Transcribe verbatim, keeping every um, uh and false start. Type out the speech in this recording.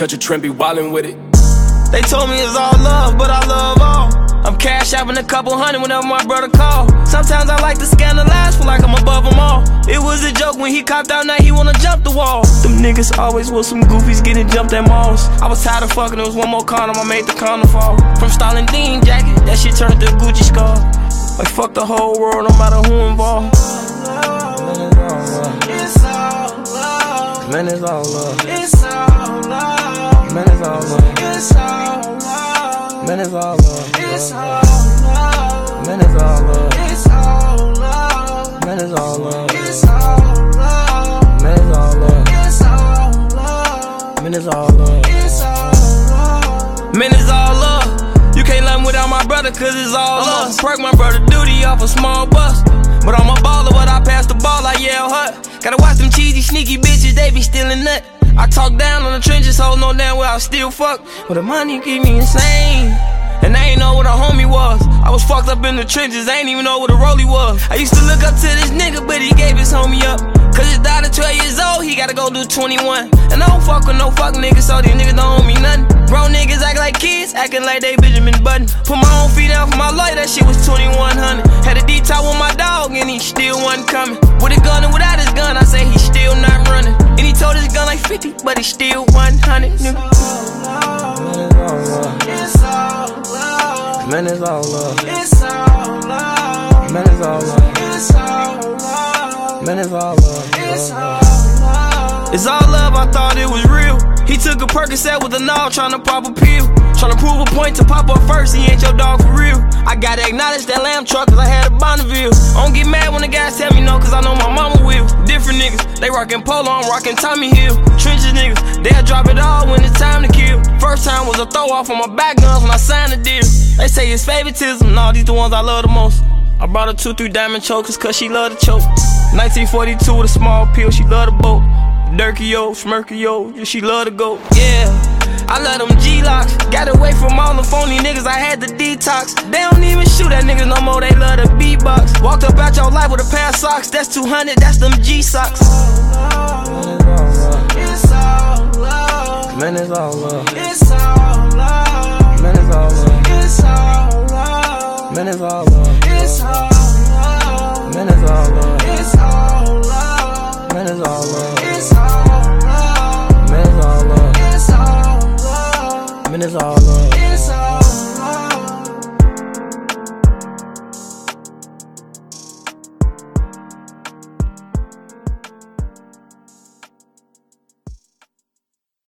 touch a trend, be wildin' with it. They told me it's all love, but I love all. I'm cash shopping a couple hundred whenever my brother call. Sometimes I like to scandalize, feel like I'm above them all. It was a joke when he copped out, now he wanna jump the wall. Them niggas always was some goofies getting jumped at malls. I was tired of fucking, there was one more condom, I made the condom fall. From Stalin Dean jacket, that shit turned to a Gucci scarf. Like fuck the whole world, no matter who involved. It's all love. Man, it's all love. It's all love. Man, it's all love. It's all love. Man, it's all love. It's all love. Man, it's all love. It's all love. Man, it's all love. It's all love. Man, it's all love. It's all love. Man, it's all love. It's all love. Man, it's all love. You can't love me without my brother, cause it's all love. Perk my brother duty off a small bus. But I'm a baller, but I pass the ball like Yale Hut. Gotta watch them cheesy, sneaky bitches, they be stealing nut. I talk down on the trenches, hold no damn well I still fuck. But the money keep me insane. And I ain't know what a homie was. I was fucked up in the trenches, I ain't even know what a rollie was. I used to look up to this nigga, but he gave his homie up. Cause his daughter twelve years old, he gotta go do twenty-one. And I don't fuck with no fuck niggas, so these niggas don't owe me nothing. Grown niggas act like kids, acting like they Benjamin Button. Put my own feet down for my life, that shit was twenty-one hundred. Had a D-top with my dog, and he still wasn't coming. With a gun and without his gun, I say he still not running. And he told his gun like fifty, but he still one hundred. It's all love. It's all love. Man, it's all love. It's all love. Man, it's all love. It's all love. Man, it's all love. It's all love. It's all love, I thought it was real. He took a Percocet with a knob, tryna pop a pill. Tryna prove a point to pop up first, he ain't your dog for real. I gotta acknowledge that lamb truck, cause I had a Bonneville. I don't get mad when the guys tell me no, cause I know my mama will. Different niggas, they rockin' Polo, I'm rockin' Tommy Hill. Trenches niggas, they'll drop it all when it's time to kill. First time was a throw off on my back guns when I signed the deal. They say it's favoritism, nah, these the ones I love the most. I brought her two, three diamond chokers, cause she love to choke. nineteen forty-two with a small pill, she love the boat. Durkio, Smirkio, yeah, she love to go. Yeah, I love them G-locks. Got away from all the phony niggas, I had to detox. They don't even shoot at niggas no more, they love the beatbox. Walked up out your life with a pair of socks, that's two hundred, that's them G-socks. It's all love. Man, it's all love. It's all love. Man, it's all love. It's all love. Man, it's all love. It's all love. Man, it's all love. It's all love. Man, it's all love. It's all love. Man, it's all love. It's all love. Man, it's all love.